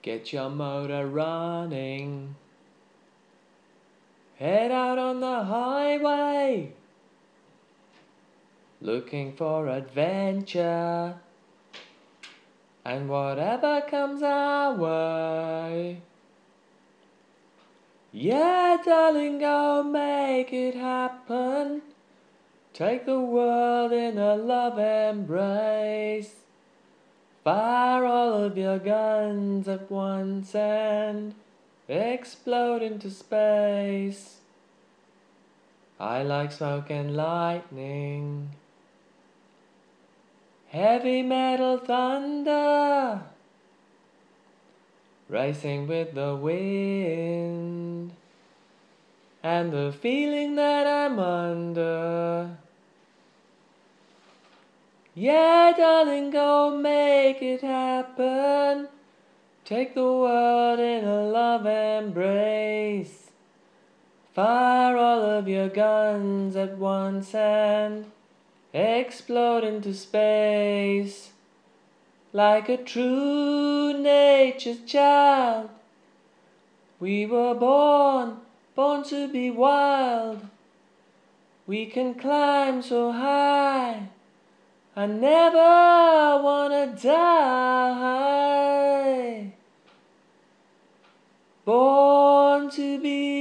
Get your motor running. Head out on the highway, looking for adventure and whatever comes our way. Yeah, darling, go make it happen. Take the world in a love embrace. Fire all of your guns at once and explode into space. I like smoke and lightning, heavy metal thunder, racing with the wind, and the feeling that I'm under. Yeah, darling, go make it happen. Take the world in a love embrace. Fire all of your guns at once and explode into space. Like a true nature's child, we were born to be wild. We can climb so high, I never wanna die. Born to be